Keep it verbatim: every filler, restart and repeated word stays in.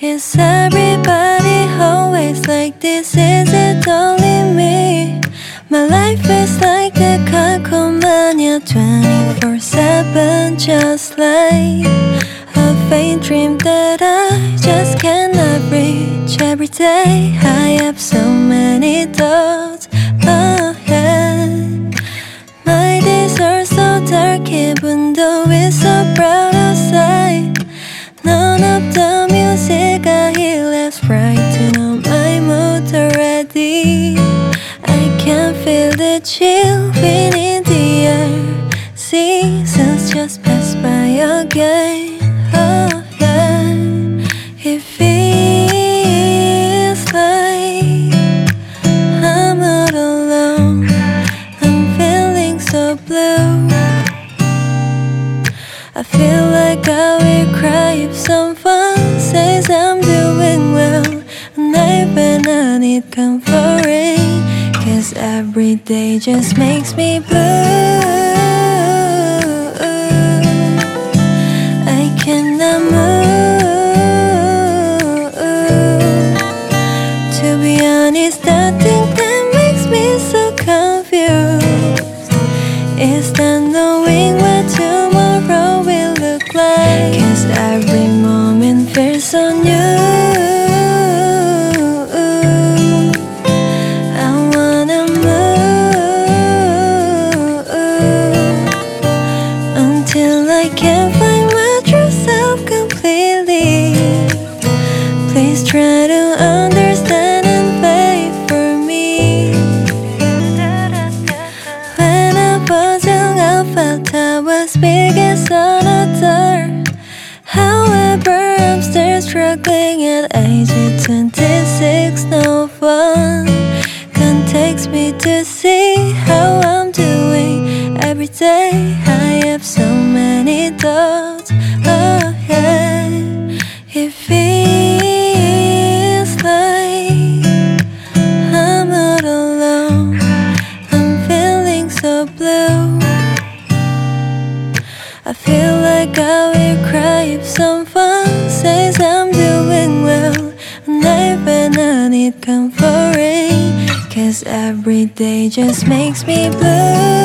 Is everybody always like this? Is it only me? My life is like the Kakomania twenty-four seven, just like a faint dream that I just cannot reach. Every day I have so many thoughts ahead. My days are so dark even though it's so bright outside. None of the music I hear lets brighten up my mood already. I can feel the chill in the air. Seasons just pass by again. Oh yeah, it feels like I'm not alone. I'm feeling so blue. I feel like I will cry if someone says I'm doing well, and I've been on it comforting, 'cause every day just makes me blue. I cannot move. To be honest, nothing that makes me so confused is not knowing what tomorrow will look like, 'cause every moment feels so new. I wanna move until I can find my true self completely. Please try to understand and wait for me. When I was young, I felt I was biggest on earth. However, I'm still struggling at age twenty-six. No one can text me to see how I'm doing. Every day I have so many thoughts ahead. It feels like I'm not alone. I'm feeling so blue. I feel like I will cry if someone says I'm doing well, and I've been on it comforting, 'cause every day just makes me blue.